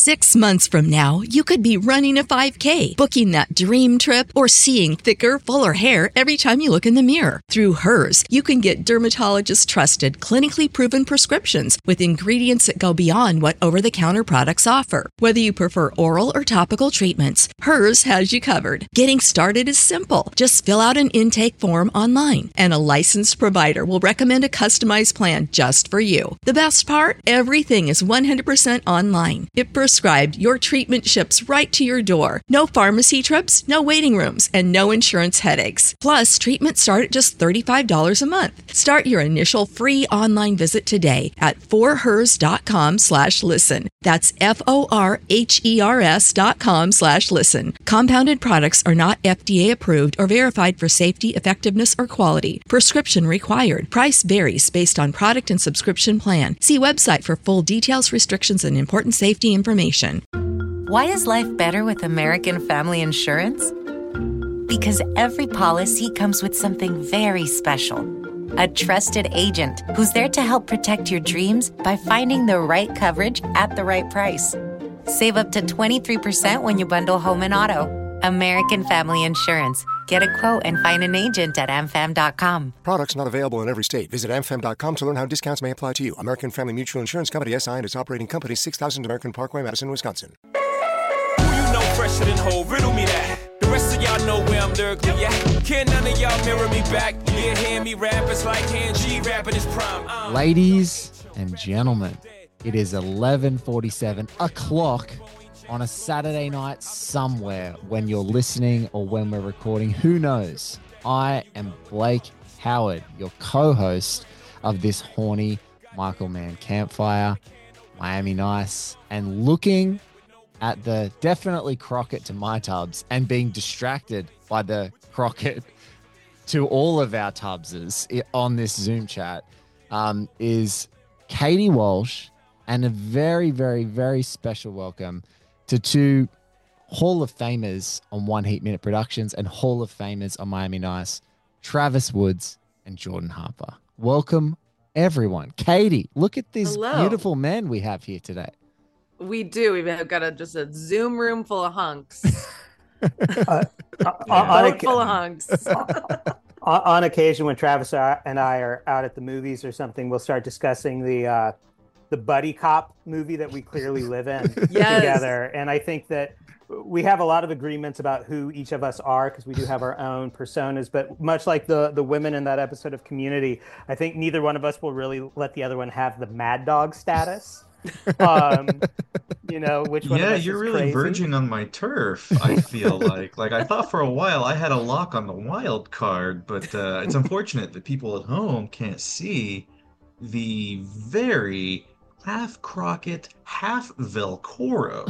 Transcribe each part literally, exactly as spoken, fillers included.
Six months from now, you could be running a five K, booking that dream trip, or seeing thicker, fuller hair every time you look in the mirror. Through Hers, you can get dermatologist-trusted, clinically proven prescriptions with ingredients that go beyond what over-the-counter products offer. Whether you prefer oral or topical treatments, Hers has you covered. Getting started is simple. Just fill out an intake form online, and a licensed provider will recommend a customized plan just for you. The best part? Everything is one hundred percent online. If prescribed, your treatment ships right to your door. No pharmacy trips, no waiting rooms, and no insurance headaches. Plus, treatments start at just thirty-five dollars a month. Start your initial free online visit today at forhers.com slash listen. That's F-O-R-H-E-R-S dot com slash listen. Compounded products are not F D A approved or verified for safety, effectiveness, or quality. Prescription required. Price varies based on product and subscription plan. See website for full details, restrictions, and important safety information. Why is life better with American Family Insurance? Because every policy comes with something very special. A trusted agent who's there to help protect your dreams by finding the right coverage at the right price. Save up to twenty-three percent when you bundle home and auto. American Family Insurance. Get a quote and find an agent at a m fam dot com. Products not available in every state. Visit a m fam dot com to learn how discounts may apply to you. American Family Mutual Insurance Company, S I and its operating company, six thousand American Parkway, Madison, Wisconsin. Who you know fresher than whole? Riddle me that. The rest of y'all know where I'm lyrically at. Can none of y'all mirror me back? Yeah, hear me rap, it's like hand G rapping his prime. Uh. Ladies and gentlemen, it is eleven forty-seven o'clock on a Saturday night somewhere when you're listening or when we're recording. Who knows? I am Blake Howard, your co-host of this horny Michael Mann Campfire, Miami Nice, and looking at the definitely Crockett to my tubs and being distracted by the Crockett to all of our tubses on this Zoom chat um, is Katie Walsh, and a very, very, very special welcome to two Hall of Famers on One Heat Minute Productions and Hall of Famers on Miami Nice, Travis Woods and Jordan Harper. Welcome, everyone. Katie, look at these Hello. beautiful men we have here today. We do. We've got a, just a Zoom room full of hunks. uh, yeah. on, on, full of hunks. on, on occasion, when Travis and I are out at the movies or something, we'll start discussing the uh, the buddy cop movie that we clearly live in yes. together. And I think that we have a lot of agreements about who each of us are because we do have our own personas. But much like the the women in that episode of Community, I think neither one of us will really let the other one have the mad dog status. um you know which one yeah of us you're is really crazy. verging on my turf. I feel like like I thought for a while I had a lock on the wild card, but uh it's unfortunate that people at home can't see the very half Crockett, half Velcoro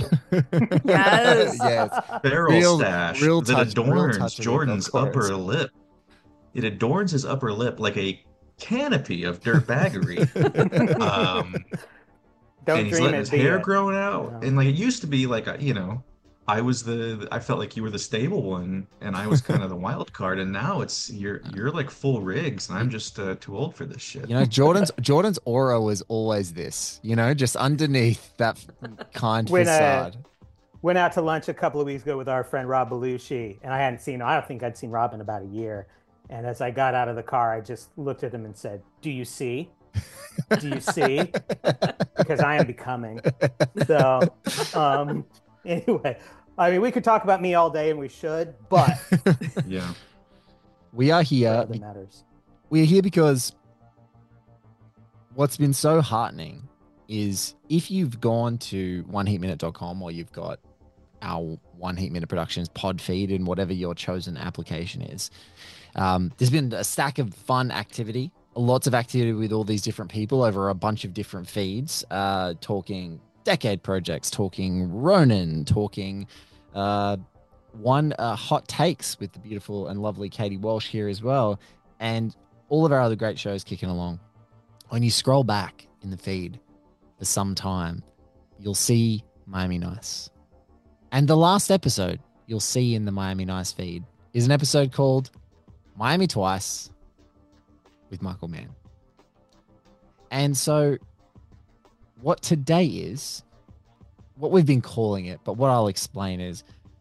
yes yes barrel real, stash real that touch, adorns Jordan's Velcoros. upper lip. It adorns his upper lip like a canopy of dirtbaggery. um Don't and he's dream letting it, his be hair it. grow out. Yeah. And like it used to be like, you know, I was the, I felt like you were the stable one and I was kind of the wild card. And now it's, you're, you're like full rigs and I'm just uh, too old for this shit. You know, Jordan's Jordan's aura was always this, you know, just underneath that kind When, uh, facade. Went out to lunch a couple of weeks ago with our friend Rob Belushi, and I hadn't seen I don't think I'd seen Rob in about a year. And as I got out of the car, I just looked at him and said, "Do you see? Do you see?" Because I am becoming. So um anyway, I mean we could talk about me all day and we should, but yeah. We are here. That matters. We're here because what's been so heartening is if you've gone to one heat minute dot com or you've got our One Heat Minute Productions pod feed in whatever your chosen application is, um, there's been a stack of fun activity, lots of activity with all these different people over a bunch of different feeds, uh, talking decade projects, talking Ronin, talking uh, one uh, hot takes with the beautiful and lovely Katie Walsh here as well, and all of our other great shows kicking along. When you scroll back in the feed for some time, you'll see Miami Nice. And the last episode you'll see in the Miami Nice feed is an episode called Miami Twice with Michael Mann. And so what today is, what we've been calling it, but what I'll explain is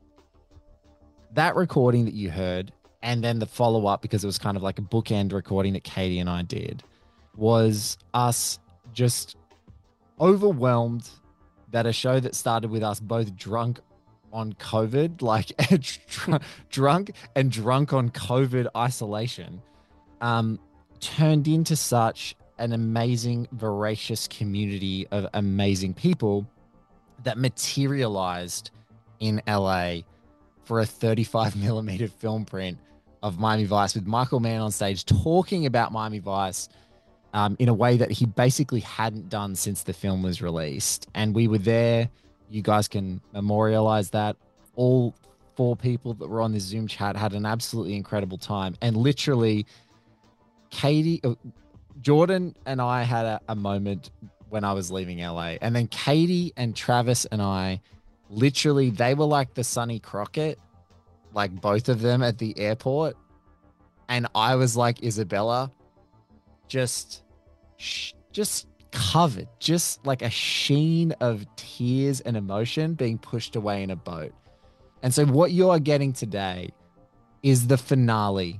that recording that you heard, and then the follow-up, because it was kind of like a bookend recording that Katie and I did, was us just overwhelmed that a show that started with us both drunk on COVID, like dr- drunk and drunk on COVID isolation, um, turned into such an amazing, voracious community of amazing people that materialized in L A for a thirty-five millimeter film print of Miami Vice, with Michael Mann on stage talking about Miami Vice um, in a way that he basically hadn't done since the film was released. And we were there. You guys can memorialize that. All four people that were on this Zoom chat had an absolutely incredible time. And literally, Katie, uh, Jordan and I had a, a moment when I was leaving L A. And then Katie and Travis and I, literally, they were like the Sonny Crockett, like both of them at the airport. And I was like Isabella, just, just covered, just like a sheen of tears and emotion being pushed away in a boat. And so what you're getting today is the finale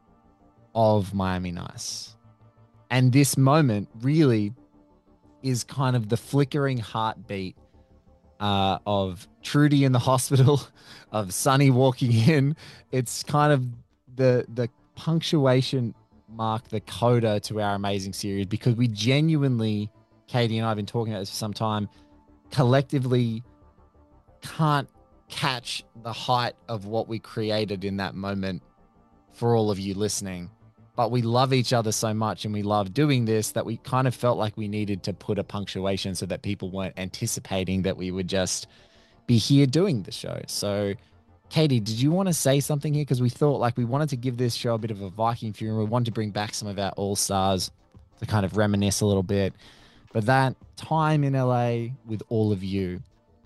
of Miami Nice. And this moment really is kind of the flickering heartbeat uh, of Trudy in the hospital, of Sonny walking in. It's kind of the the punctuation mark, the coda to our amazing series, because we genuinely, Katie and I have been talking about this for some time, collectively can't catch the height of what we created in that moment for all of you listening. But we love each other so much and we love doing this that we kind of felt like we needed to put a punctuation so that people weren't anticipating that we would just be here doing the show. So, Katie, did you want to say something here? Because we thought like we wanted to give this show a bit of a Viking feel. We wanted to bring back some of our all-stars to kind of reminisce a little bit. But that time in L A with all of you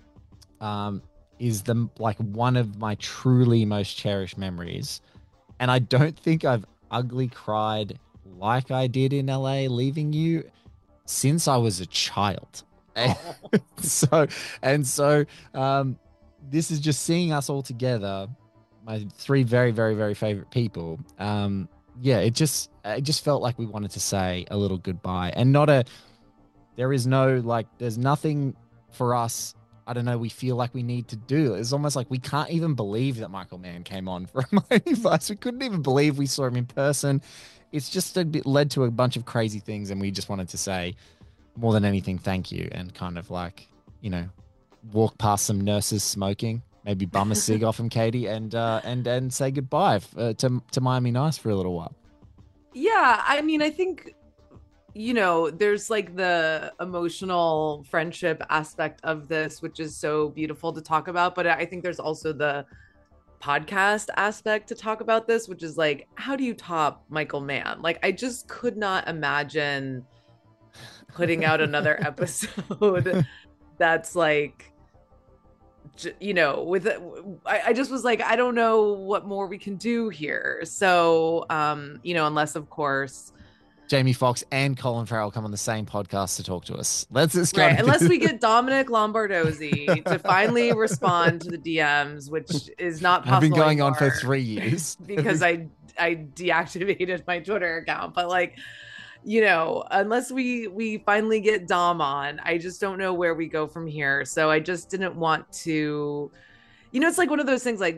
um, is the like one of my truly most cherished memories. And I don't think I've ugly cried like I did in L A leaving you since I was a child. And so, and so, um, this is just seeing us all together, my three very, very, very favorite people. Um, yeah, it just, it just felt like we wanted to say a little goodbye, and not a, there is no, like, there's nothing for us. I don't know. We feel like we need to do. It's almost like we can't even believe that Michael Mann came on for Miami Vice. We couldn't even believe we saw him in person. It's just a bit led to a bunch of crazy things. And we just wanted to say more than anything, thank you. And kind of like, you know, walk past some nurses smoking, maybe bum a cig off him, Katie, and, uh, and, and say goodbye uh, to, to Miami Nice for a little while. Yeah. I mean, I think, you know, there's like the emotional friendship aspect of this, which is so beautiful to talk about. But I think there's also the podcast aspect to talk about this, which is like, how do you top Michael Mann? Like, I just could not imagine putting out another episode that's like, you know, with I, I just was like, I don't know what more we can do here. So, um, you know, unless of course Jamie Foxx and Colin Farrell come on the same podcast to talk to us. Let's just right. Unless we get Dominic Lombardozzi to finally respond to the D Ms, which is not possible. I've been going anymore on for three years because I I deactivated my Twitter account. But like, you know, unless we we finally get Dom on, I just don't know where we go from here. So I just didn't want to, you know, it's like one of those things like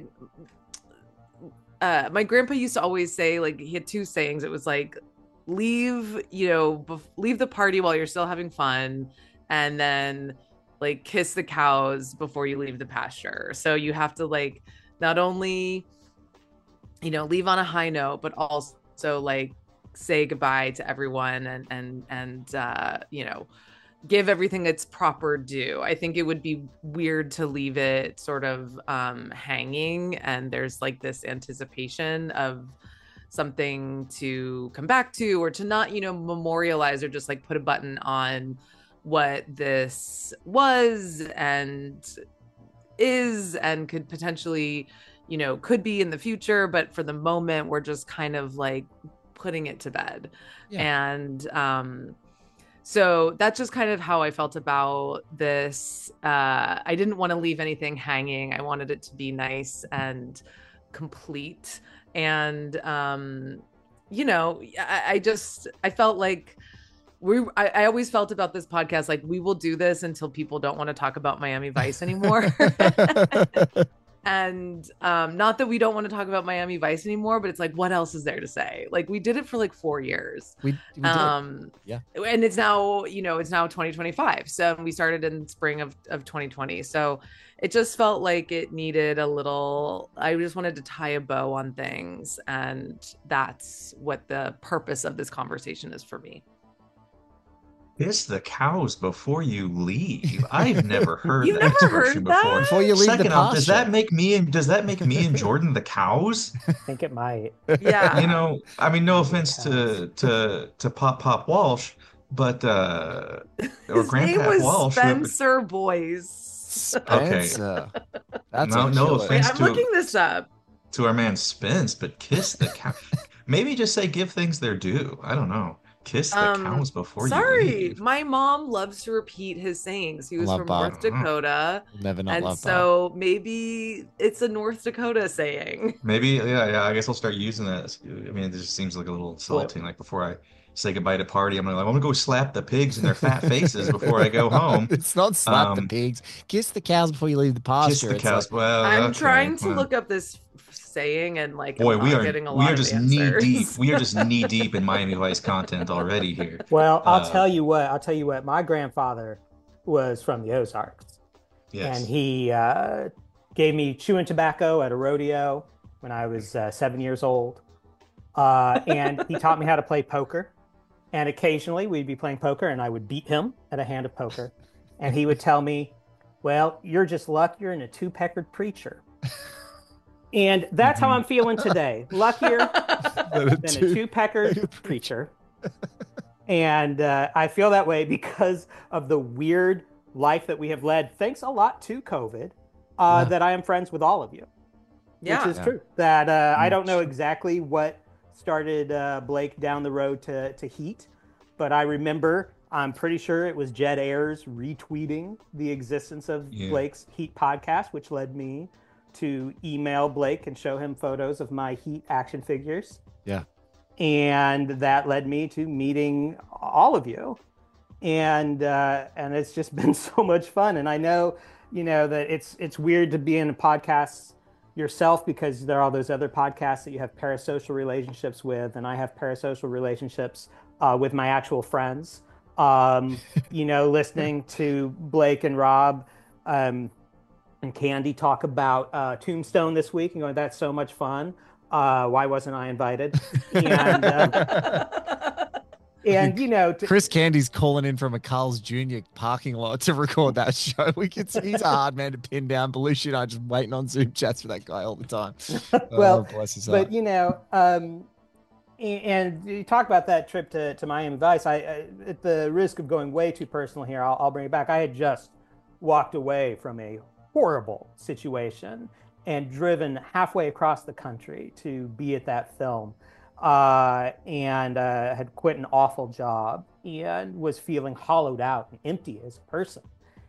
uh, my grandpa used to always say, like he had two sayings. It was like, leave, you know, bef- leave the party while you're still having fun, and then like kiss the cows before you leave the pasture. So you have to like not only, you know, leave on a high note, but also like say goodbye to everyone and and and uh you know, give everything its proper due. I think it would be weird to leave it sort of um hanging, and there's like this anticipation of something to come back to, or to not, you know, memorialize or just like put a button on what this was and is and could potentially, you know, could be in the future. But for the moment, we're just kind of like putting it to bed. Yeah. And um So that's just kind of how I felt about this. Uh, I didn't want to leave anything hanging. I wanted it to be nice and complete. And, um, you know, I, I just, I felt like we, I, I always felt about this podcast, like we will do this until people don't want to talk about Miami Vice anymore. And um, not that we don't want to talk about Miami Vice anymore, but it's like, what else is there to say? Like we did it for like four years. We, we did. Um, yeah. And it's now, you know, it's now twenty twenty-five. So we started in spring of, of twenty twenty. So it just felt like it needed a little, I just wanted to tie a bow on things. And that's what the purpose of this conversation is for me. Kiss the cows before you leave. I've never heard You've that never expression heard that? before. Before you leave Second the off, does pasture. that make me and does that make me and Jordan the cows? I think it might. Yeah. You know, I mean, no offense to to to Pop Pop Walsh, but uh, or His name Grandpa was Walsh. whoever- Spencer Boys. Spencer. That's No- a no killer. Wait, offense. I'm to- looking this up. To our man Spence, but kiss the cow. Maybe just say give things their due. I don't know. Kiss the Um, cows before Sorry, you leave. my mom loves to repeat his sayings. He was Love from Bob. North Dakota. Never not And love so maybe it's a North Dakota saying. Maybe, yeah, yeah. I guess I'll start using that. I mean, it just seems like a little insulting. Like before I say goodbye to party, I'm like, I'm gonna go slap the pigs in their fat faces before I go home. It's not slap the Um, pigs. Kiss the cows before you leave the pasture. Kiss the It's cows. like- Well, I'm okay, trying to well. look up this saying and like Boy, I'm we not are getting a we lot are of just answers. knee deep. We are just knee deep in Miami Vice content already here. Well, I'll Uh, tell you what. I'll tell you what. My grandfather was from the Ozarks, Yes. and he uh, gave me chewing tobacco at a rodeo when I was uh, seven years old, uh, and he taught me how to play poker. And occasionally we'd be playing poker, and I would beat him at a hand of poker, and he would tell me, "Well, you're just luckier than a two-peckered preacher." And that's how I'm feeling today. Luckier than a two-peckered preacher. And uh, I feel that way because of the weird life that we have led, thanks a lot to COVID, uh, Yeah. that I am friends with all of you. Yeah. Which is Yeah. true. That uh, I don't Mm, know true. exactly what started uh, Blake down the road to, to Heat, but I remember, I'm pretty sure it was Jed Ayers retweeting the existence of Yeah. Blake's Heat podcast, which led me to email Blake and show him photos of my Heat action figures. Yeah. And that led me to meeting all of you. And uh, and it's just been so much fun. And I know, you know, that it's it's weird to be in a podcast yourself because there are all those other podcasts that you have parasocial relationships with, and I have parasocial relationships uh, with my actual friends. Um, you know, listening to Blake and Rob um, and Candy talk about uh, Tombstone this week and going, that's so much fun. Uh, why wasn't I invited? And uh, and you know, to, Chris Candy's calling in from a Carl's Junior parking lot to record that show. We could see he's a hard man to pin down. Belushi and I just waiting on Zoom chats for that guy all the time. well, oh, bless his but heart. you know, um, a- and you talk about that trip to, to Miami Vice. I, I, at the risk of going way too personal here, I'll, I'll bring it back. I had just walked away from a horrible situation and driven halfway across the country to be at that film, uh, and uh, had quit an awful job and was feeling hollowed out and empty as a person.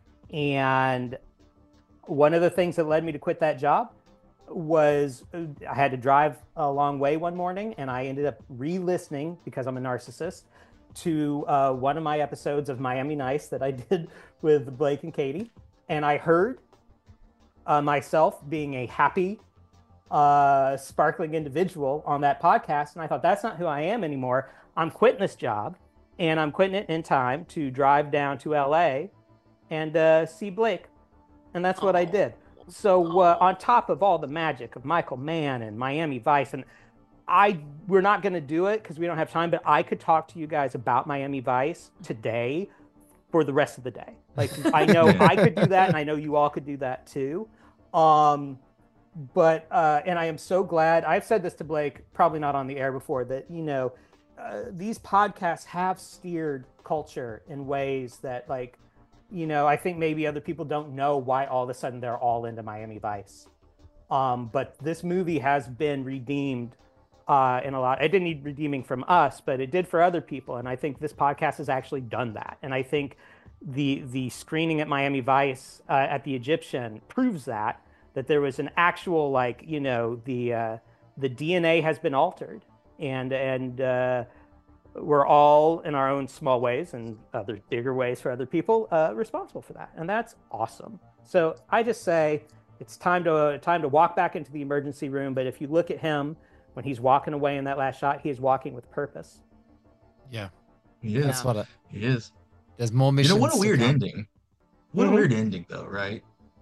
And one of the things that led me to quit that job was uh, I had to drive a long way one morning, and I ended up re-listening, because I'm a narcissist, to uh, one of my episodes of Miami Nice that I did with Blake and Katie. And I heard uh, myself being a happy, uh, sparkling individual on that podcast. And I thought, that's not who I am anymore. I'm quitting this job, and I'm quitting it in time to drive down to L A and uh, see Blake. And that's what I did. So uh, on top of all the magic of Michael Mann and Miami Vice, and I we're not going to do it because we don't have time, but I could talk to you guys about Miami Vice today for the rest of the day. Like, I know I could do that, and I know you all could do that too. Um, but uh, and I am so glad. I've said this to Blake, probably not on the air before, that you know uh, these podcasts have steered culture in ways that, like, you know, I think maybe other people don't know why all of a sudden they're all into Miami Vice. Um, but this movie has been redeemed Uh, in a lot, it didn't need redeeming from us, but it did for other people. And I think this podcast has actually done that. And I think the the screening at Miami Vice uh, at the Egyptian proves that that there was an actual, like, you know, the uh, the D N A has been altered, and and uh, we're all in our own small ways and other bigger ways for other people uh, responsible for that, and that's awesome. So I just say it's time to uh, time to walk back into the emergency room. But if you look at him when he's walking away in that last shot, he is walking with purpose. Yeah, He is. that's what it, He is. there's more You missions. know, what a to weird come. ending. What Mhm. a weird ending, though, right?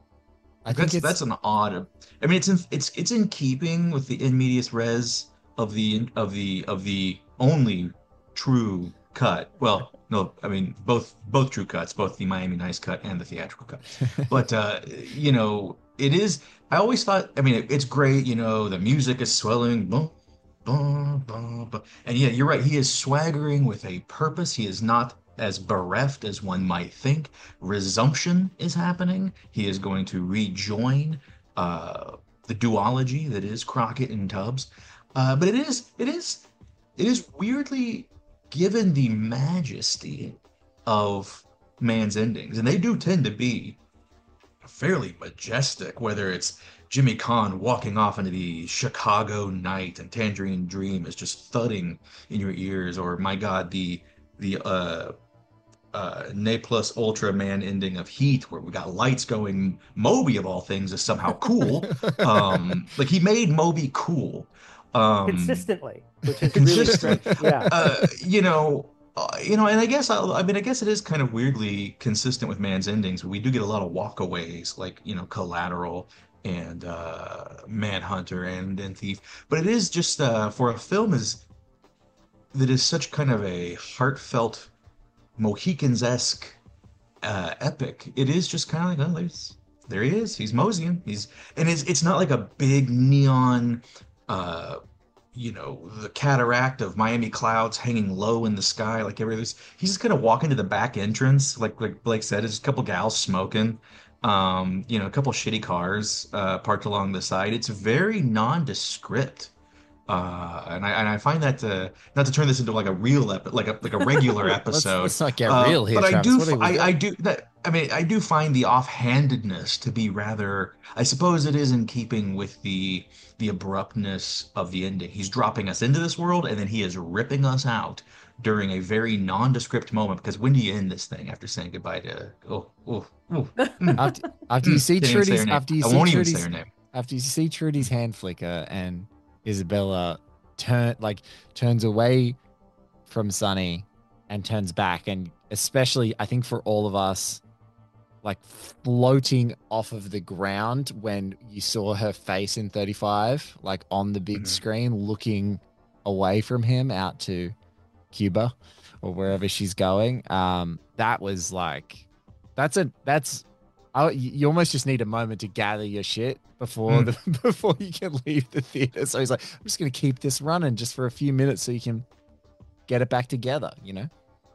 I think That's it's, that's an odd. I mean, it's in it's it's in keeping with the in medias res of the of the of the only true cut. Well, no, I mean both both true cuts, both the Miami Nice cut and the theatrical cut. But uh, you know, it is. I always thought. I mean, it, it's great. You know, the music is swelling. Boom, boom, boom, boom. And yeah, you're right. He is swaggering with a purpose. He is not as bereft as one might think. Resumption is happening. He is going to rejoin uh, the duology that is Crockett and Tubbs. Uh, but it is, it is, it is weirdly given the majesty of Man's endings, and they do tend to be fairly majestic. Whether it's Jimmy Kahn walking off into the Chicago night and Tangerine Dream is just thudding in your ears, or my God, the the uh, uh, Ne Plus Ultra Man ending of Heat, where we got lights going. Moby, of all things, is somehow cool. um, like he made Moby cool. Um, Consistently, which is consistently. really strange. Yeah. uh, you know, uh, you know, and I guess I'll, I mean, I guess it is kind of weirdly consistent with Man's endings. We do get a lot of walkaways, like you know, Collateral and uh, Manhunter and and Thief. But it is just uh, for a film is that is such kind of a heartfelt, Mohicans-esque uh, epic. It is just kind of like, oh, there's, there he is. He's moseying. He's and it's it's not like a big neon. Uh, you know, the cataract of Miami clouds hanging low in the sky, like everybody's. He's just kind of walking to the back entrance, like like Blake said. There's a couple gals smoking, um, you know, a couple shitty cars uh, parked along the side. It's very nondescript, uh, and I and I find that to, not to turn this into like a real epi- like a like a regular let's, episode. let's not get uh, real here, but I Travis. do, What are we I, doing? I do that. I mean, I do find the offhandedness to be rather. I suppose it is in keeping with the the abruptness of the ending. He's dropping us into this world, and then he is ripping us out during a very nondescript moment. Because when do you end this thing after saying goodbye to? Oh, oh, oh. mm, after, after you mm, see didn't even say her Trudy's, name. after you I see won't even say Trudy's, her name. after you see Trudy's hand flicker and Isabella turn like turns away from Sonny and turns back, and especially I think for all of us, like floating off of the ground when you saw her face in thirty-five, like on the big Mhm. screen, looking away from him out to Cuba or wherever she's going. Um, that was like, that's a, that's, I, you almost just need a moment to gather your shit before Mm. the, before you can leave the theater. So he's like, I'm just going to keep this running just for a few minutes so you can get it back together, you know?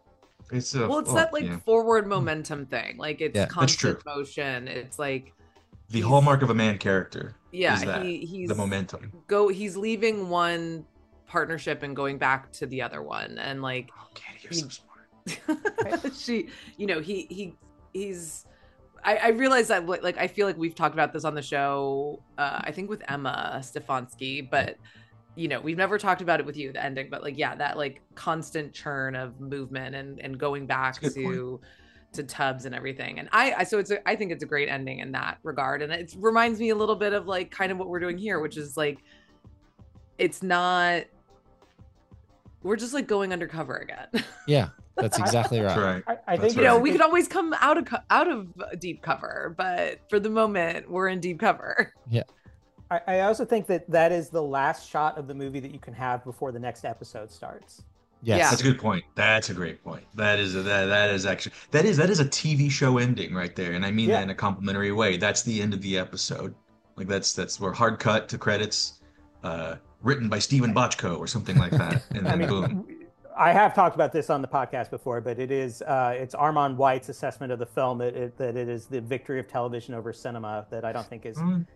It's a, Well, it's oh, that like yeah. forward momentum thing. Like it's Yeah, that's true. constant motion. It's like The he's- hallmark of a man character. yeah, is that, he he's the momentum. go he's leaving one partnership and going back to the other one, and like Oh, Katie, you're he- so smart. she, you know, he he he's. I, I realize that like like, I feel like we've talked about this on the show. Uh, I think with Emma Stefanski, but you know we've never talked about it with you, the ending. But like yeah, that like constant churn of movement and and going back That's a good to to Tubbs and everything. And I, I so it's a, I think it's a great ending in that regard, and it reminds me a little bit of like kind of what we're doing here, which is like it's not. We're just like going undercover again. Yeah, that's exactly right. That's right. I, I That's think You know, right. we could always come out of co- out of deep cover, but for the moment, we're in deep cover. I, I also think that that is the last shot of the movie that you can have before the next episode starts. Yes. Yeah. That's a good point. That's a great point. That is a, that that is actually that is that is a T V show ending right there, and I mean Yeah. that in a complimentary way. That's the end of the episode. Like that's that's where hard cut to credits, uh, written by Stephen Bochco or something like that, and I then mean, boom. I have talked about this on the podcast before, but it is uh, it's Armand White's assessment of the film that it, that it is the victory of television over cinema that I don't think is Mm.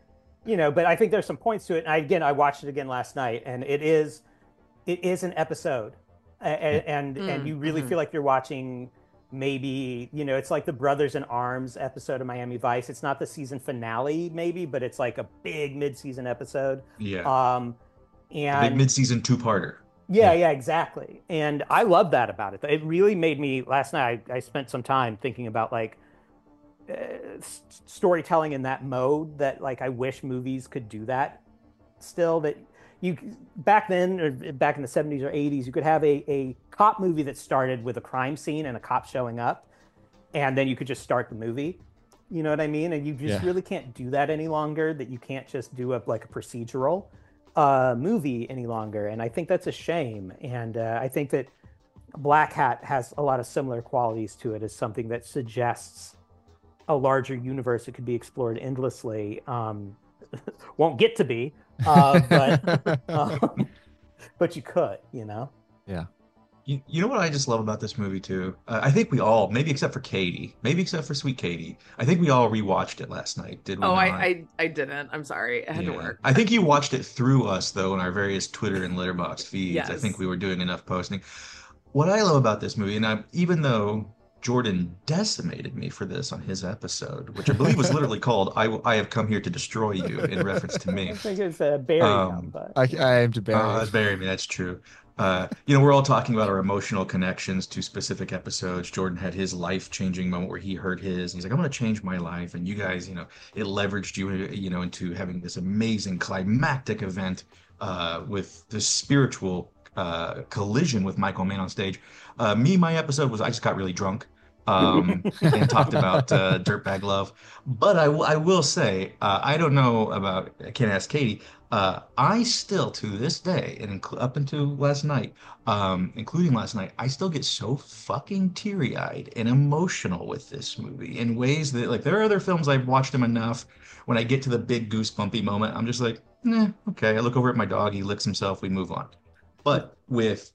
you know, but I think there's some points to it. And I, again, I watched it again last night, and it is, it is an episode, and and, Mm, and you really mhm. feel like you're watching maybe, you know, it's like the Brothers in Arms episode of Miami Vice. It's not the season finale, maybe, but it's like a big mid-season episode. Yeah. Um, The and big mid-season two-parter. yeah, yeah, exactly. And I love that about it. It really made me, last night, I, I spent some time thinking about like uh, s- storytelling in that mode that like I wish movies could do that still. That you, back then, or back in the seventies or eighties, you could have a, a cop movie that started with a crime scene and a cop showing up, and then you could just start the movie. You know what I mean? And you just Yeah. really can't do that any longer, that you can't just do a like a procedural uh, movie any longer. And I think that's a shame. And uh, I think that Black Hat has a lot of similar qualities to it as something that suggests a larger universe that could be explored endlessly. Um, won't get to be, uh, but um, but you could, you know. Yeah. You, you know what I just love about this movie too? Uh, I think we all, maybe except for Katie, maybe except for sweet Katie, I think we all rewatched it last night, did we Oh, not? I, I I didn't. I'm sorry. I had to Yeah. work. I think you watched it through us though in our various Twitter and Letterboxd feeds. I Yes. think we were doing enough posting. What I love about this movie, and I, even though Jordan decimated me for this on his episode, which I believe was literally called "I, I Have Come Here to Destroy You" in reference to me. I think it's uh, Barry Um, now, but I, I aim to bury Uh, it. bury me, that's true. Uh, you know, we're all talking about our emotional connections to specific episodes. Jordan had his life-changing moment where he heard his, and he's like, I'm going to change my life. And you guys, you know, it leveraged you, you know, into having this amazing climactic event uh, with this spiritual uh, collision with Michael Mann on stage. Uh, me, my episode was I just got really drunk um, and talked about uh, Dirtbag Love. But I, w- I will say, uh, I don't know about, I can't ask Katie, uh, I still, to this day, and inc- up until last night, um, including last night, I still get so fucking teary-eyed and emotional with this movie in ways that, like, there are other films I've watched them enough. When I get to the big goosebumpy moment, I'm just like, nah, okay. I look over at my dog, he licks himself, we move on. But with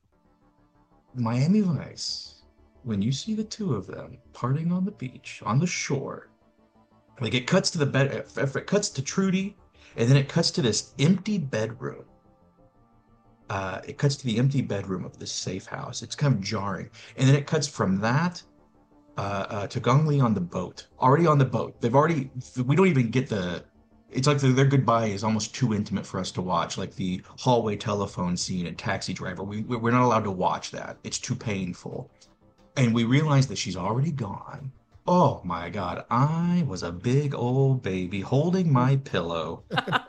Miami Vice, when you see the two of them partying on the beach, on the shore, like it cuts to the bed, it cuts to Trudy, and then it cuts to this empty bedroom. Uh, it cuts to the empty bedroom of this safe house. It's kind of jarring. And then it cuts from that uh, uh, to Gong Li on the boat. Already on the boat. They've already, we don't even get the, it's like the, their goodbye is almost too intimate for us to watch. Like the hallway telephone scene in Taxi Driver. We, we're not allowed to watch that. It's too painful. And we realize that she's already gone. Oh my God, I was a big old baby holding my pillow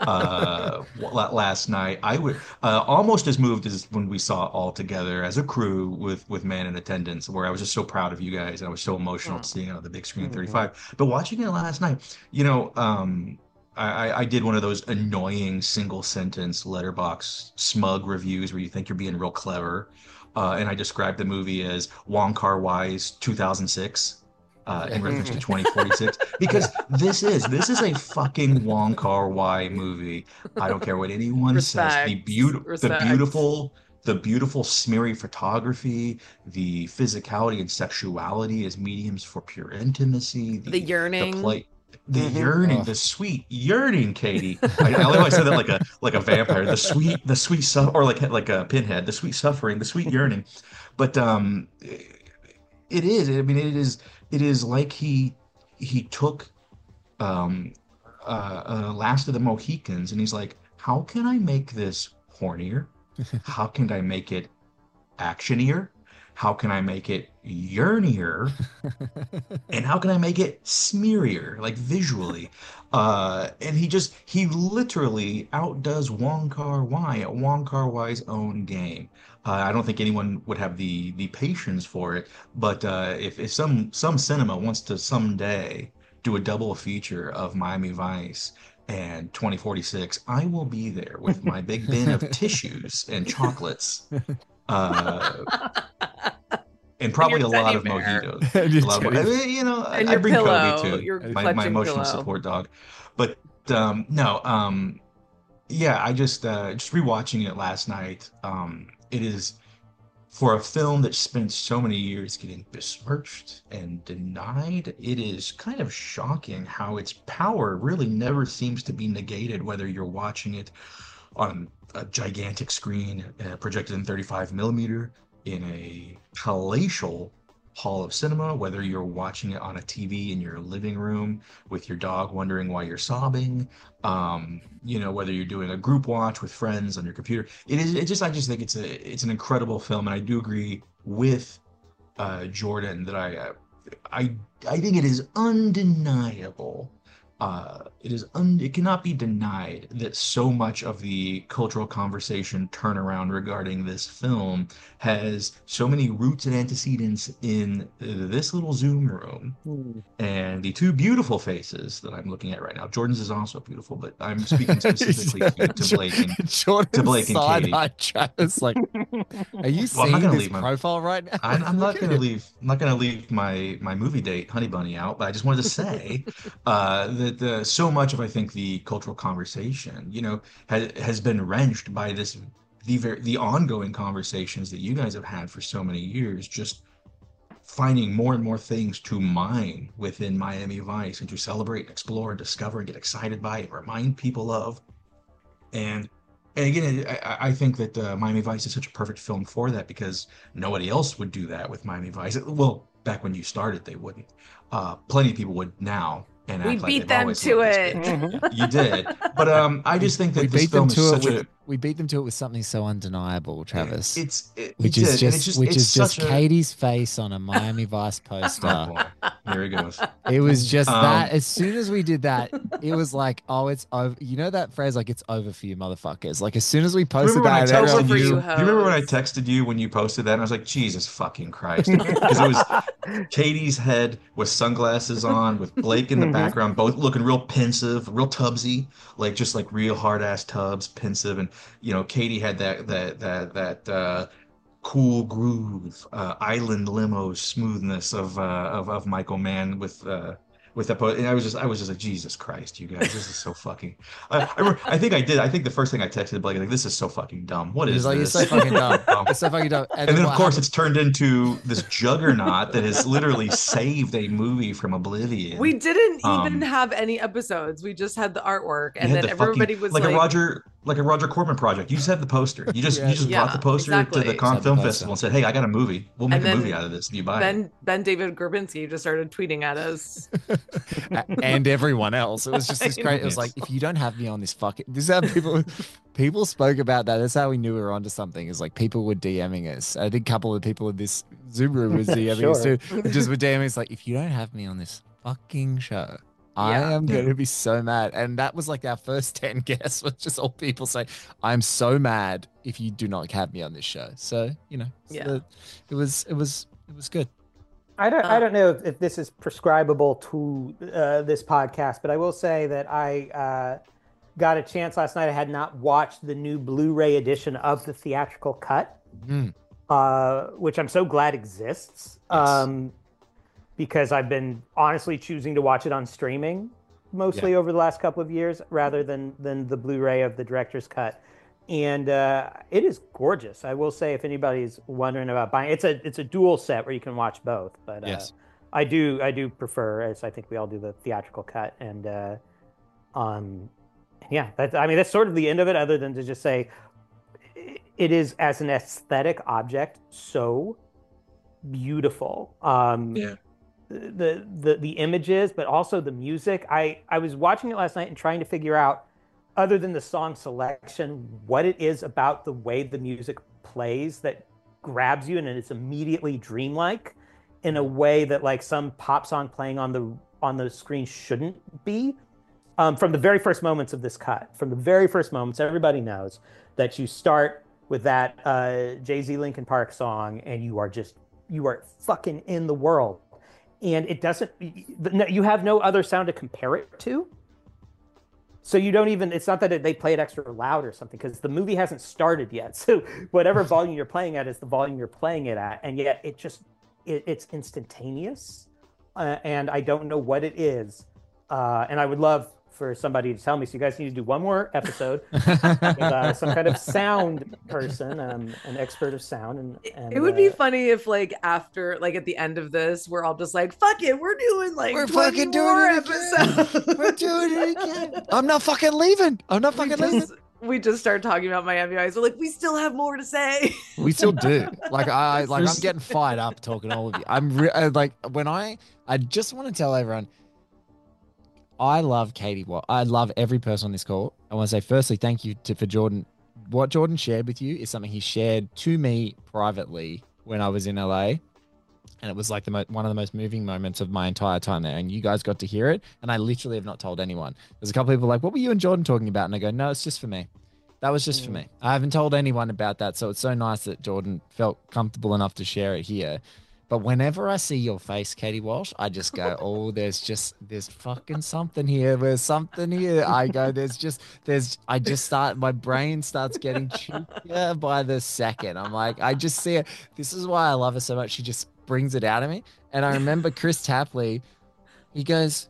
uh, la- last night. I would uh, almost as moved as when we saw it all together as a crew with with Man in Attendance, where I was just so proud of you guys. And I was so emotional Mm. seeing it on the big screen at Mhm. thirty-five. But watching it last night, you know, um, I, I I did one of those annoying single sentence letterbox smug reviews where you think you're being real clever. Uh, and I described the movie as Wong Kar-wai's two thousand six. Uh, in reference to twenty forty-six, because this is this is a fucking Wong Kar-wai movie. I don't care what anyone says. The Respect. beautiful, the Respect. beautiful, the beautiful smeary photography, the physicality and sexuality as mediums for pure intimacy, the, The yearning. the play, the Mhm. yearning, Oh. the sweet yearning, Katie. I, I love how I said that like a like a vampire. The sweet, the sweet su- or like like a pinhead. The sweet suffering, the sweet yearning. But um, it is. I mean, it is. It is like he he took um uh, uh Last of the Mohicans and he's like, how can I make this hornier? How can I make it actionier? How can I make it yearnier? And how can I make it smearier, like visually? Uh, and he just, he literally outdoes Wong Kar-wai at Wong Kar-wai's own game. Uh, I don't think anyone would have the the patience for it, but uh, if, if some some cinema wants to someday do a double feature of Miami Vice and twenty forty-six, I will be there with my big bin of tissues and chocolates. Uh, and probably a your lot of teddy bear. mojitos. And your A lot of, teddy I bear. mean, you know, I, And I your bring pillow, Kobe too, your my, my clutching emotional pillow. support dog. But um, no, um, yeah, I just uh, just rewatching it last night. Um, it is for a film that spent so many years getting besmirched and denied, it is kind of shocking how its power really never seems to be negated, whether you're watching it on a gigantic screen uh, projected in thirty-five millimeter in a palatial hall of cinema, whether you're watching it on a T V in your living room with your dog wondering why you're sobbing, um, you know, whether you're doing a group watch with friends on your computer. It is, it just, I just think it's a, it's an incredible film, and I do agree with uh, Jordan that I, uh, I, I think it is undeniable. Uh, it is un- it cannot be denied that so much of the cultural conversation turnaround regarding this film has so many roots and antecedents in this little Zoom room mm. and the two beautiful faces that I'm looking at right now. Jordan's is also beautiful, but I'm speaking specifically to, to Blake and Jordan's to Blake and Katie. Side-eye Travis, like, are you well, seeing this leave my, profile right now? I'm, I'm not going to leave. I'm not going to leave my my movie date, Honey Bunny, out. But I just wanted to say uh, that the so much of I think the cultural conversation, you know, has has been wrenched by this the the ongoing conversations that you guys have had for so many years, just finding more and more things to mine within Miami Vice and to celebrate and explore and discover and get excited by and remind people of. And and again, I, I think that uh, Miami Vice is such a perfect film for that, because nobody else would do that with Miami Vice. Well, back when you started, they wouldn't. Uh, plenty of people would now. And we act beat like them to it. Yeah, you did, but um, I just think that we this beat film them to is it such with, a. We beat them to it with something so undeniable, Travis. It's it, which you is did, just, just which is just a... Katie's face on a Miami Vice poster. Oh, here he goes. It was just um, that. As soon as we did that, it was like, oh, it's over. You know that phrase, like, it's over for you, motherfuckers. Like, as soon as we posted that, I texted everyone, you, you, you remember when I texted you when you posted that? And I was like, Jesus fucking Christ, because it was Katie's head with sunglasses on, with Blake in the background, both looking real pensive, real tubsy, like just like real hard ass tubs, pensive, and you know, Katie had that that that that uh, cool groove, uh, island limo smoothness of uh, of of Michael Mann with uh, with that. And I was just I was just like, Jesus Christ, you guys, this is so fucking. I, I, remember, I think I did. I think the first thing I texted Blake, like, this is so fucking dumb. What is like, this? It's so fucking dumb. It's so fucking dumb. And, and then, of course, happened? It's turned into this juggernaut that has literally saved a movie from oblivion. We didn't um, even have any episodes. We just had the artwork, and then the everybody fucking, was like, like a Roger, like a Roger Corman project. You just had the poster. You just yeah. you just yeah, brought the poster exactly. to the Cannes Film Festival and said, "Hey, I got a movie. We'll make a movie out of this. Do you buy Ben, it?" Ben David Grabinski just started tweeting at us, and everyone else. It was just this great. It was like, if you don't have me on this fucking, this is how people people spoke about that. That's how we knew we were onto something. Is like people were DMing us. I think a couple of people in this Zoom room was DMing sure. us too. Just were DMing us like, if you don't have me on this fucking show, I yeah. am going to be so mad. And that was like our first ten guests, was just all people saying, I'm so mad if you do not have me on this show. So, you know, yeah. the, it was, it was, it was good. I don't, uh, I don't know if, if this is prescribable to uh, this podcast, but I will say that I uh, got a chance last night. I had not watched the new Blu-ray edition of the theatrical cut, mm. uh, which I'm so glad exists. Yes. Um, because I've been honestly choosing to watch it on streaming mostly yeah. over the last couple of years rather than than the Blu-ray of the director's cut. And uh, it is gorgeous. I will say, if anybody's wondering about buying, it's a it's a dual set where you can watch both. But uh, yes. I do I do prefer, as I think we all do, the theatrical cut. And uh, um, yeah, that's, I mean, that's sort of the end of it, other than to just say it is, as an aesthetic object, so beautiful. Um, yeah. The, the the images, but also the music. I, I was watching it last night and trying to figure out, other than the song selection, what it is about the way the music plays that grabs you and it's immediately dreamlike in a way that like some pop song playing on the on the screen shouldn't be. Um, from the very first moments of this cut, from the very first moments, everybody knows that you start with that uh, Jay-Z Linkin Park song and you are just, you are fucking in the world. And it doesn't, you have no other sound to compare it to. So you don't even, it's not that they play it extra loud or something, because the movie hasn't started yet. So whatever volume you're playing at is the volume you're playing it at. And yet it just, it, it's instantaneous. Uh, and I don't know what it is. Uh, and I would love for somebody to tell me. So you guys need to do one more episode with uh, some kind of sound person, um, an expert of sound. And, and it would be uh, funny if, like, after, like, at the end of this, we're all just like, "Fuck it, we're doing like We're twenty fucking doing more it episodes." again. We're doing it again. I'm not fucking leaving. I'm not we fucking leaving. just, we just start talking about Miami Vice. We're like, we still have more to say. We still do. Like I like There's- I'm getting fired up talking to all of you. I'm re- uh, like when I I just want to tell everyone I love Katie Watt. I love every person on this call. I want to say firstly thank you to for Jordan. What Jordan shared with you is something he shared to me privately when I was in L A. And it was like the mo- one of the most moving moments of my entire time there. And you guys got to hear it. And I literally have not told anyone. There's a couple of people like, what were you and Jordan talking about? And I go, no, it's just for me. That was just for me. I haven't told anyone about that. So it's so nice that Jordan felt comfortable enough to share it here. But whenever I see your face, Katie Walsh, I just go, oh, there's just, there's fucking something here. There's something here. I go, there's just, there's, I just start, my brain starts getting cheekier by the second. I'm like, I just see it. This is why I love her so much. She just brings it out of me. And I remember Chris Tapley, he goes,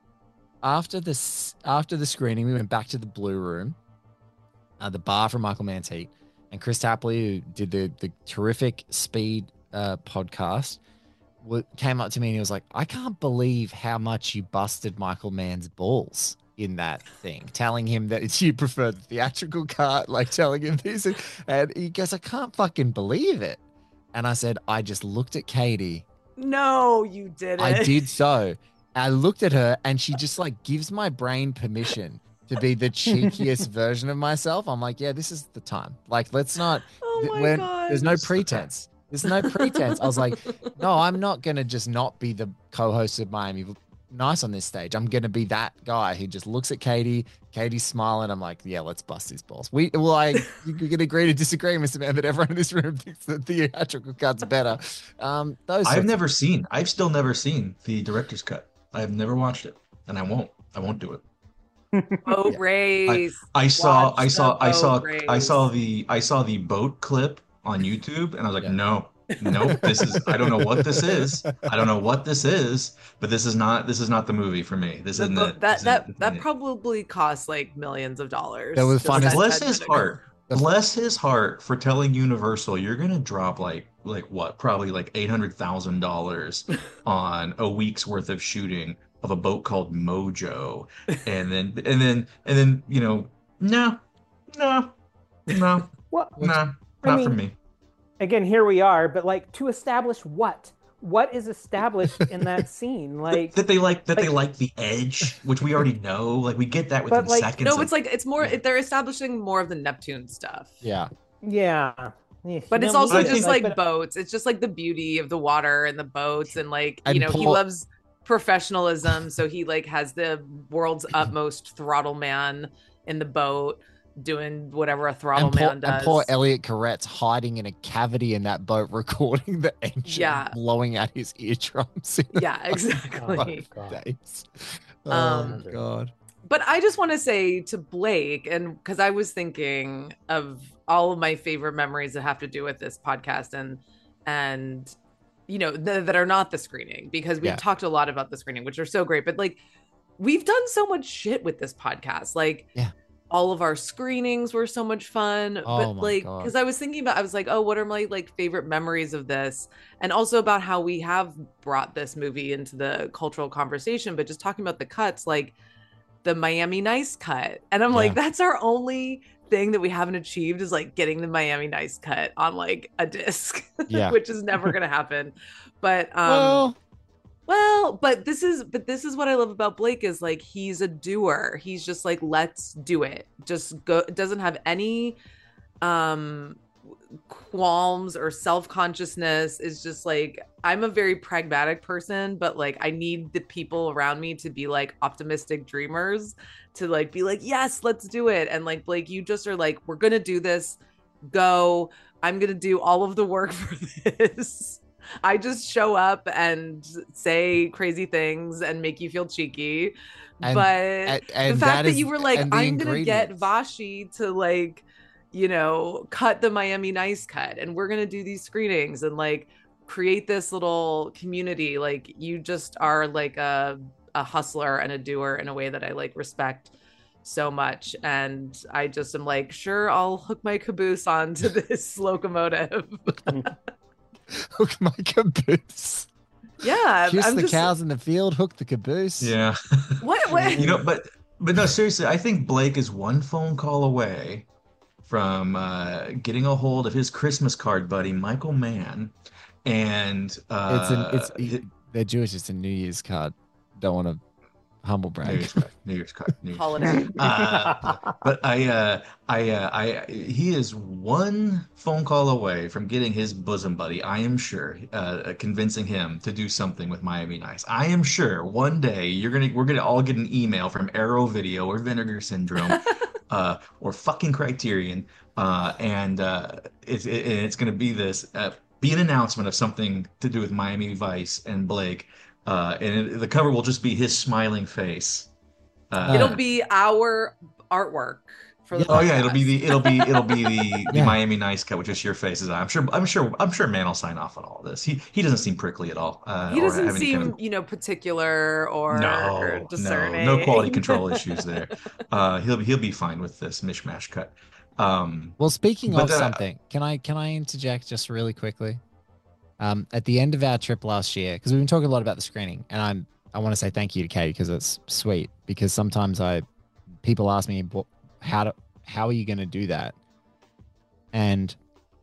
after this, after the screening, we went back to the Blue Room, uh, the bar from Michael Mann's Heat. And Chris Tapley, who did the, the terrific Speed uh, podcast, w- came up to me and he was like, I can't believe how much you busted Michael Mann's balls in that thing, telling him that it's, you prefer the theatrical cut, like telling him this. And he goes, I can't fucking believe it. And I said, I just looked at Katie. No, you didn't. I did so. I looked at her and she just like gives my brain permission to be the cheekiest version of myself. I'm like, yeah, this is the time. Like, let's not, Oh th- my when- God. there's no pretense. There's no pretense. I was like, no, I'm not going to just not be the co-host of Miami Nice on this stage. I'm going to be that guy who just looks at Katie, Katie's smiling. I'm like, yeah, let's bust his balls. We, well, I, you can agree to disagree, Mister Man, but everyone in this room thinks that the theatrical cut's better. Um, those I've sorts never of- seen, I've still never seen the director's cut. I have never watched it, and I won't. I won't do it. Boat Yeah. race. I saw, Watch I saw, the I saw, boat I saw race. the, I saw the boat clip on YouTube, and I was like, Yeah. no, nope, this is, I don't know what this is. I don't know what this is, but this is not, this is not the movie for me. This The isn't bo- it. that This that isn't that it. probably cost like millions of dollars. That was just fun. that Bless ten his minute heart. The- Bless his heart for telling Universal you're gonna drop like like what, probably like eight hundred thousand dollars on a week's worth of shooting of a boat called Mojo, and then and then and then you know, no, no, no, Well, no, I not for mean- me. again, here we are, but like to establish what? What is established in that scene? Like, That they like that they like- like the edge, which we already know. Like we get that within But, like- seconds. No, of- it's like it's more. Yeah. They're establishing more of the Neptune stuff. Yeah. yeah. Yeah, But it's no, also I just think- like but- boats. It's just like the beauty of the water and the boats, and like And you know, he Paul- loves professionalism, so he like has the world's utmost throttle man in the boat doing whatever a throttle And poor, man does. and poor Elliot Corrett's hiding in a cavity in that boat, recording the engine Yeah. blowing out his eardrums. in Yeah, the exactly. fucking God. days. Oh Um, God. But I just want to say to Blake, and because I was thinking of all of my favorite memories that have to do with this podcast, and and you know th- that are not the screening, because we've Yeah. talked a lot about the screening, which are so great. But like, we've done so much shit with this podcast, like Yeah. all of our screenings were so much fun. Oh but my like, God. because I was thinking about, I was like, oh, what are my like favorite memories of this, and also about how we have brought this movie into the cultural conversation. But just talking about the cuts, like the Miami Nice cut. And I'm like, Yeah. that's our only thing that we haven't achieved, is like getting the Miami Nice cut on like a disc, Yeah. which is never going to happen. But, um, well, well, but this is, but this is what I love about Blake, is like, he's a doer. He's just like, let's do it. Just go, doesn't have any, um, qualms or self-consciousness. Is just like, I'm a very pragmatic person, but like I need the people around me to be like optimistic dreamers, to like be like, yes, let's do it. And like, Blake, you just are like, we're gonna do this, go. I'm gonna do all of the work for this. I just show up and say crazy things and make you feel cheeky. And- but and- and the fact that that, is- you were like, and the I'm gonna get ingredients. Vashi to like, you know, cut the Miami Nice cut, and we're gonna do these screenings and like create this little community. Like, you just are like a a hustler and a doer in a way that I like respect so much. And I just am like, sure, I'll hook my caboose onto this locomotive. Hook my caboose. Yeah. Kiss I'm the just, cows in the field, hook the caboose. Yeah. What, what? You know, but but no, seriously, I think Blake is one phone call away from uh, getting a hold of his Christmas card buddy, Michael Mann. And uh, It's an it's it- they're Jewish, it's a New Year's card. Don't want to humble New brag. Year's card, New Year's card, New Year's Holiday. Uh, but I, uh, I, uh, I, he is one phone call away from getting his bosom buddy, I am sure, uh, convincing him to do something with Miami Nice. I am sure one day you're gonna, we're gonna all get an email from Arrow Video or Vinegar Syndrome, uh, or fucking Criterion, uh, and uh, it's it, it's gonna be this, uh, be an announcement of something to do with Miami Vice and Blake. Uh, and it, the cover will just be his smiling face. Uh, It'll be our artwork for the oh yeah, podcast. it'll be the it'll be it'll be the, the Yeah. Miami Nice cut with just your faces. I'm sure I'm sure I'm sure Man will sign off on all this. He he doesn't seem prickly at all. Uh, He or doesn't have any seem, kind of- you know, particular or, no or no discerning. no quality control issues there. Uh, he'll be he'll be fine with this mishmash cut. Um, Well, speaking But, of uh, something, can I can I interject just really quickly? Um, at the end of our trip last year, because we've been talking a lot about the screening, and I'm I want to say thank you to Katie because it's sweet. Because sometimes I people ask me "What- how to how are you going to do that, and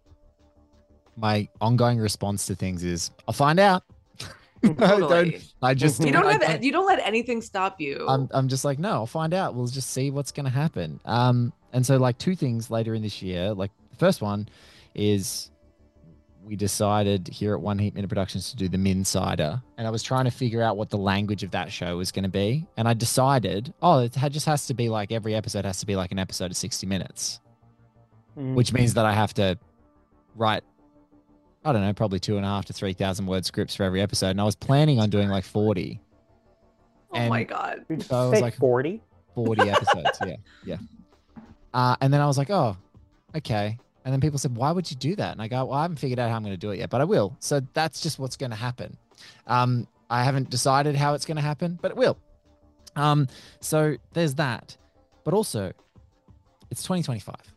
my ongoing response to things is I'll find out. I don't- Totally. I just You don't I have you don't let anything stop you. I'm I'm just like, no, I'll find out. We'll just see what's gonna happen. Um, and so like two things later in this year. Like the first one is we decided here at One Heat Minute Productions to do the Minsider, and I was trying to figure out what the language of that show was going to be, and I decided, oh, it had, just has to be like every episode has to be like an episode of sixty minutes, Mm. which means that I have to write, I don't know, probably two and a half to three thousand word scripts for every episode, and I was planning on doing like forty. oh my and- god. Did you So I was say like- forty? forty episodes. Yeah. Yeah. Uh, and then I was like, oh, okay. And then people said, why would you do that? And I go, well, I haven't figured out how I'm going to do it yet, but I will. So that's just what's going to happen. Um, I haven't decided how it's going to happen, but it will. Um, so there's that. But also, it's twenty twenty-five,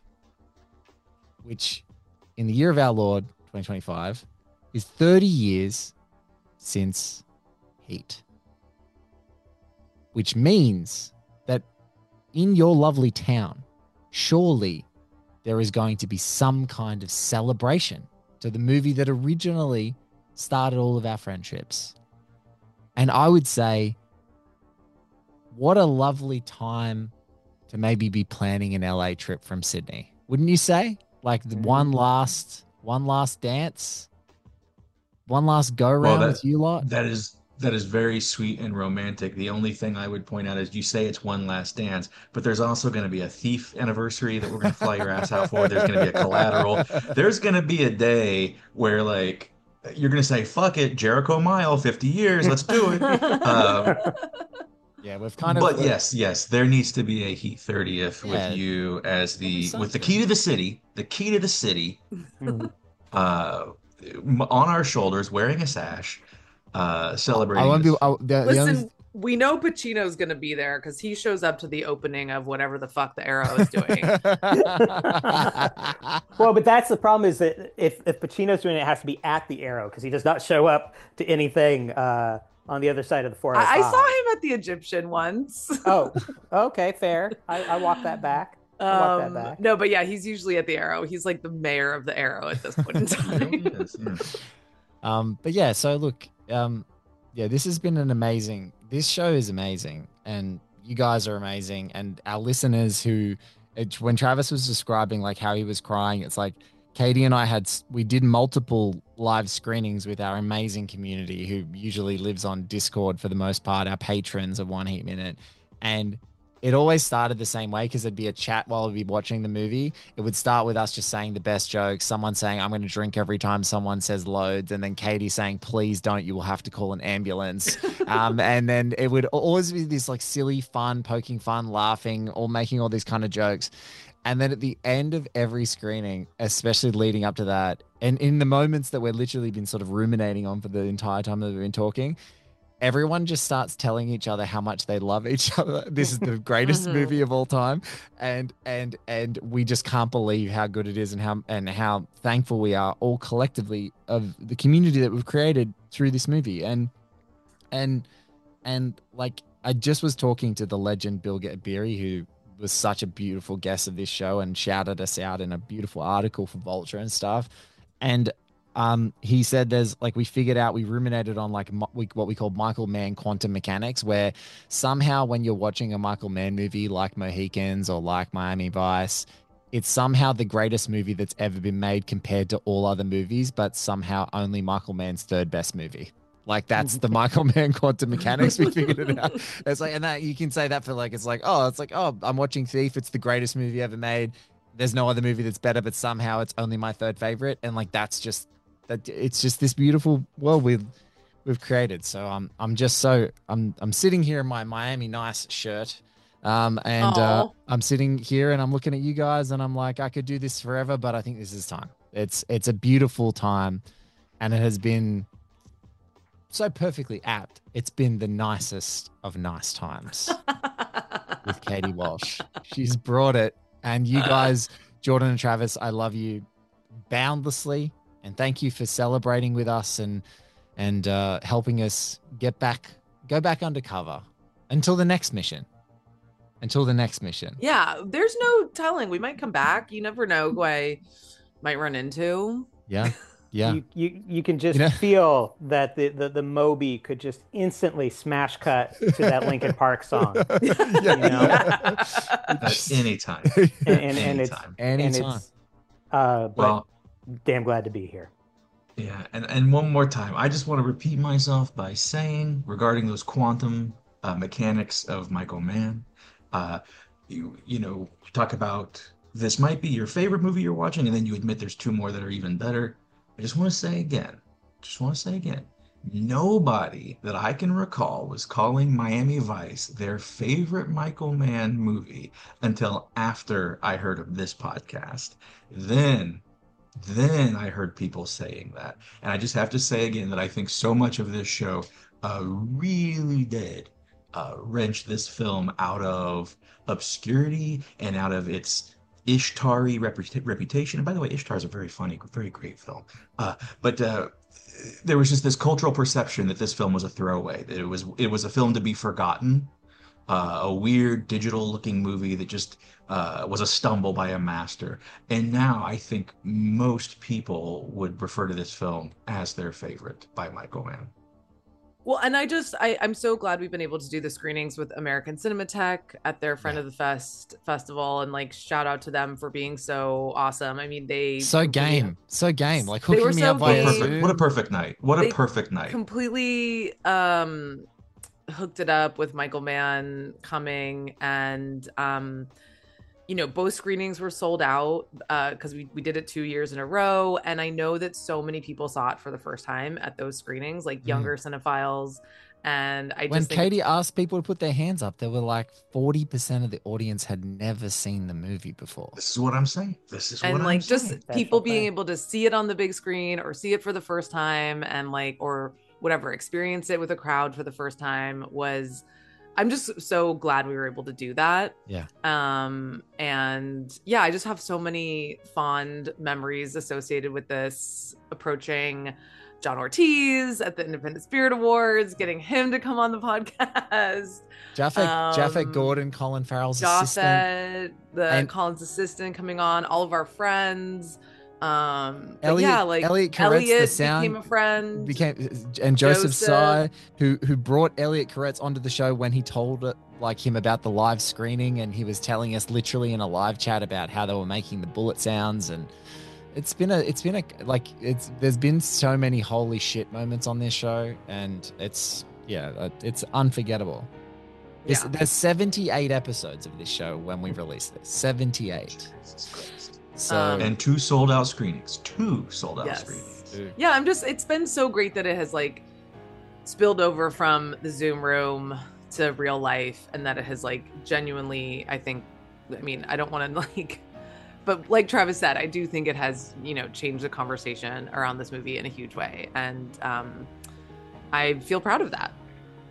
which in the year of our Lord, twenty twenty-five, is thirty years since Heat. Which means that in your lovely town, surely there is going to be some kind of celebration to the movie that originally started all of our friendships. And I would say, what a lovely time to maybe be planning an L A trip from Sydney. Wouldn't you say? Like the one last, one last dance, one last go round that- with you lot. that is that is very sweet and romantic. The only thing I would point out is you say it's one last dance, but there's also going to be a thief anniversary that we're going to fly your ass out for. There's going to be a collateral. There's going to be a day where like you're going to say, fuck it, Jericho Mile, fifty years, let's do it. Um, Yeah, we've kind of. but yes, yes, there needs to be a Heat thirtieth Yeah. with you as the Something. with the key to the city, the key to the city, Mhm. uh, m- on our shoulders, wearing a sash, uh, celebrating. I won't be. this- I, the, the Listen, only, we know Pacino's gonna be there because he shows up to the opening of whatever the fuck the Arrow is doing. Well, but that's the problem is that if, if Pacino's doing it, it has to be at the Arrow because he does not show up to anything uh, on the other side of the four oh five. I, I saw him at the Egyptian once. Oh, okay, fair. I, I walk that back. I walk that Um, back. no, but yeah, he's usually at the Arrow. He's like the mayor of the Arrow at this point in time. Yes, yeah. um, but yeah, so look, um, yeah, this has been an amazing. This show is amazing, and you guys are amazing, and our listeners who, it, when Travis was describing like how he was crying, it's like Katie and I had we did multiple live screenings with our amazing community who usually lives on Discord for the most part, our patrons of One Heat Minute, and it always started the same way because there'd be a chat while we'd be watching the movie. It would start with us just saying the best jokes, someone saying, I'm going to drink every time someone says loads, and then Katie saying, please don't, you will have to call an ambulance. um, and then it would always be this like silly fun, poking fun, laughing, or making all these kind of jokes. And then at the end of every screening, especially leading up to that, and in the moments that we've literally been sort of ruminating on for the entire time that we've been talking, everyone just starts telling each other how much they love each other. This is the greatest Mhm. movie of all time, and and and we just can't believe how good it is, and how and how thankful we are all collectively of the community that we've created through this movie. And and and like I just was talking to the legend Bill Beery, who was such a beautiful guest of this show and shouted us out in a beautiful article for Vulture and stuff. And um, he said there's like, we figured out, we ruminated on like mo- we, what we call Michael Mann quantum mechanics, where somehow when you're watching a Michael Mann movie like Mohicans or like Miami Vice, it's somehow the greatest movie that's ever been made compared to all other movies, but somehow only Michael Mann's third best movie. Like that's the Michael Mann quantum mechanics. We figured it out. It's like, and that you can say that for like, it's like, oh, it's like, oh, I'm watching Thief. It's the greatest movie ever made. There's no other movie that's better, but somehow it's only my third favorite. And like, that's just that. It's just this beautiful world we've we've created. So I'm I'm just so I'm I'm sitting here in my Miami Nice shirt, um, and uh, I'm sitting here and I'm looking at you guys and I'm like, I could do this forever, but I think this is time. It's it's a beautiful time, and it has been so perfectly apt. It's been the nicest of nice times with Katie Walsh. She's brought it. And you guys, Jordan and Travis, I love you boundlessly. And thank you for celebrating with us and and uh, helping us get back, go back undercover until the next mission. Until the next mission. Yeah, there's no telling. We might come back. You never know who I might run into. Yeah. Yeah. You, you you can just You know? feel that the, the the Moby could just instantly smash cut to that Linkin Park song. You know? At any time. And and, and it's Anytime. and Anytime. it's uh but Well, damn glad to be here. yeah, and, and one more time, I just want to repeat myself by saying regarding those quantum uh, mechanics of Michael Mann, uh, you you know, talk about this might be your favorite movie you're watching, and then you admit there's two more that are even better. I just want to say again, just want to say again, nobody that I can recall was calling Miami Vice their favorite Michael Mann movie until after I heard of this podcast. Then, then I heard people saying that. And I just have to say again that I think so much of this show uh, really did uh, wrench this film out of obscurity and out of its Ishtar-y reputa- reputation. And by the way, Ishtar is a very funny, very great film. Uh, but uh, there was just this cultural perception that this film was a throwaway, that it was it was a film to be forgotten, uh, a weird digital-looking movie that just uh, was a stumble by a master. And now I think most people would refer to this film as their favorite by Michael Mann. Well, and I just, I, I'm so glad we've been able to do the screenings with American Cinematheque at their Friend of the Fest festival, and like shout out to them for being so awesome. I mean, they So completely- game. So game. Like They hooking were me so up What a via game. perfect, Zoom. what a perfect night. What a They perfect night. completely um hooked it up with Michael Mann coming, and um you know, both screenings were sold out uh because we, we did it two years in a row, and I know that so many people saw it for the first time at those screenings, like younger cinephiles. And I just When think Katie asked people to put their hands up, there were like forty percent of the audience had never seen the movie before. This is what I'm saying. This is what and I'm like just saying. That's people the being thing. able to see it on the big screen or see it for the first time, and like, or whatever, experience it with a crowd for the first time was, I'm just so glad we were able to do that. Yeah. Um, and yeah, I just have so many fond memories associated with this, approaching John Ortiz at the Independent Spirit Awards, getting him to come on the podcast. Japheth, Um, Japheth Gordon, Colin Farrell's assistant. Japheth, the And- Colin's assistant coming on, all of our friends. Um, but Elliot- yeah, like Elliot Koretz, the Elliot sound- became a friend. Became and Joseph, Joseph. Tsai, who who brought Elliot Koretz onto the show when he told it, like him about the live screening, and he was telling us literally in a live chat about how they were making the bullet sounds. And it's been a it's been a like it's there's been so many holy shit moments on this show, and it's yeah it's unforgettable. This, Yeah. There's seventy-eight episodes of this show when we release this. seventy-eight. Jesus Christ. So Um, And two sold out screenings. Two sold out Yes. screenings. Yeah, I'm just, it's been so great that it has like spilled over from the Zoom room to real life, and that it has like genuinely, I think, I mean, I don't want to like, but like Travis said, I do think it has, you know, changed the conversation around this movie in a huge way. And um, I feel proud of that.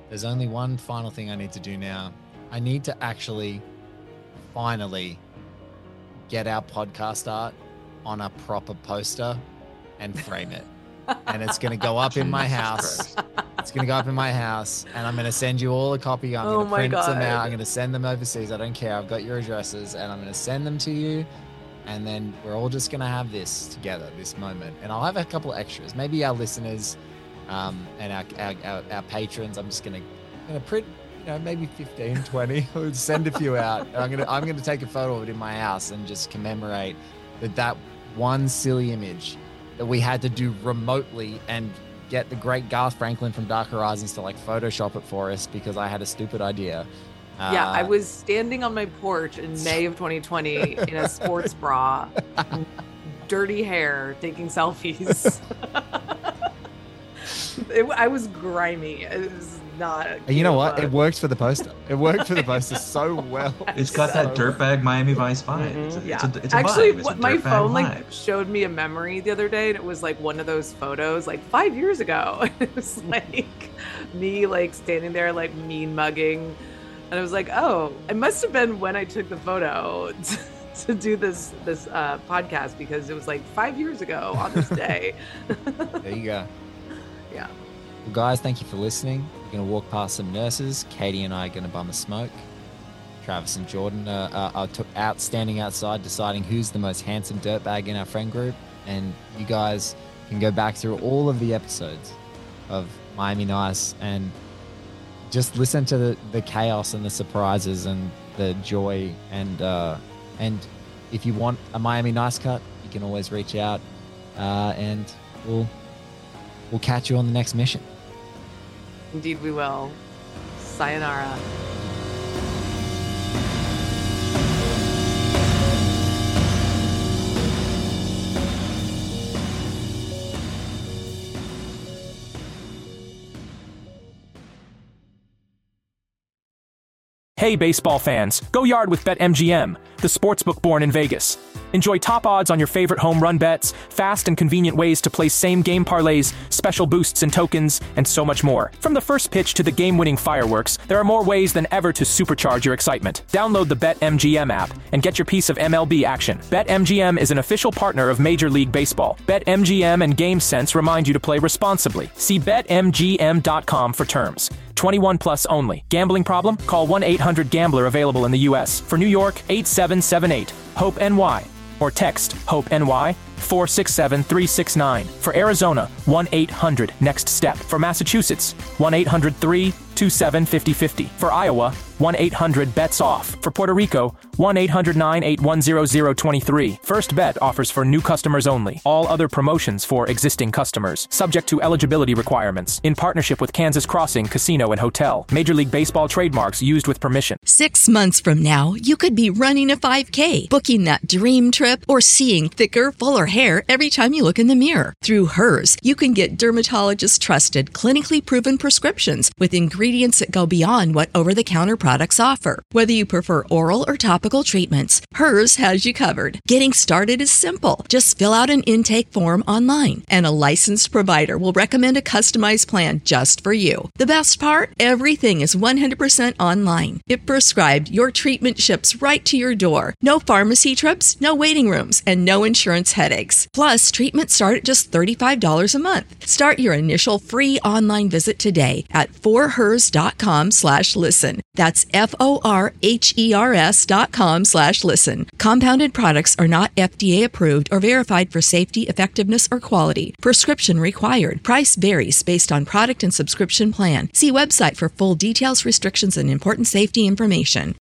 there's only one final thing I need to do now. I need to actually finally get our podcast art on a proper poster and frame it. And it's going to go up in my house. It's going to go up in my house, and I'm going to send you all a copy. I'm Oh going to my print God. them out. I'm going to send them overseas. I don't care. I've got your addresses, and I'm going to send them to you. And then we're all just going to have this together, this moment. And I'll have a couple extras. Maybe our listeners um, and our, our, our, our patrons, I'm just going to going to print, you know, maybe fifteen, twenty. We'll send a few out. And I'm going to I'm going to take a photo of it in my house and just commemorate that that one silly image that we had to do remotely and get the great Garth Franklin from Dark Horizons to like Photoshop it for us because I had a stupid idea. Yeah, Uh, I was standing on my porch in May of twenty twenty in a sports bra, dirty hair, taking selfies. it, I was grimy. It was not. And you know what? cute It look. worked for the poster. It worked for the poster so well. It's got that dirtbag Miami Vice vibe. It's a, Yeah, it's a, it's a actually, vibe. It's a what my dirtbag phone like vibe. showed me a memory the other day, and it was like one of those photos like five years ago. It was like me like standing there like mean mugging, and I was like, oh, it must have been when I took the photo to, to do this this uh, podcast because it was like five years ago on this day. There you go. Yeah. Well, guys, thank you for listening. We're going to walk past some nurses. Katie and I are going to bum a smoke. Travis and Jordan uh, are, are t- out standing outside deciding who's the most handsome dirtbag in our friend group. And you guys can go back through all of the episodes of Miami Nice and just listen to the, the chaos and the surprises and the joy. And uh, and if you want a Miami Nice cut, you can always reach out uh, and we'll we'll catch you on the next mission. Indeed, we will. Sayonara. Hey baseball fans, go yard with BetMGM, the sportsbook born in Vegas. Enjoy top odds on your favorite home run bets, fast and convenient ways to place same-game parlays, special boosts and tokens, and so much more. From the first pitch to the game-winning fireworks, there are more ways than ever to supercharge your excitement. Download the BetMGM app and get your piece of M L B action. BetMGM is an official partner of Major League Baseball. BetMGM and GameSense remind you to play responsibly. See Bet M G M dot com for terms. twenty-one plus only. Gambling problem? Call one eight hundred gambler available in the U S. For New York, eight seven seven eight, HOPE N Y. Or text HOPE-N-Y four six seven three six nine. For Arizona, one eight hundred next step. For Massachusetts, one eight hundred three two seven five zero five zero. For Iowa, one eight hundred bets off. For Puerto Rico, one eight hundred nine eight one zero zero two three. First Bet offers for new customers only. All other promotions for existing customers. Subject to eligibility requirements. In partnership with Kansas Crossing Casino and Hotel. Major League Baseball trademarks used with permission. Six months from now, you could be running a five K, booking that dream trip, or seeing thicker, fuller hair every time you look in the mirror. Through Hers, you can get dermatologist-trusted, clinically proven prescriptions with ingredients that go beyond what over-the-counter products offer. Whether you prefer oral or topical treatments, Hers has you covered. Getting started is simple. Just fill out an intake form online, and a licensed provider will recommend a customized plan just for you. The best part? Everything is one hundred percent online. If prescribed, your treatment ships right to your door. No pharmacy trips, no waiting rooms, and no insurance headaches. Plus, treatments start at just thirty-five dollars a month. Start your initial free online visit today at forhers.com slash listen. That's F-O-R-H-E-R-S dot com slash listen. Compounded products are not F D A approved or verified for safety, effectiveness, or quality. Prescription required. Price varies based on product and subscription plan. See website for full details, restrictions, and important safety information.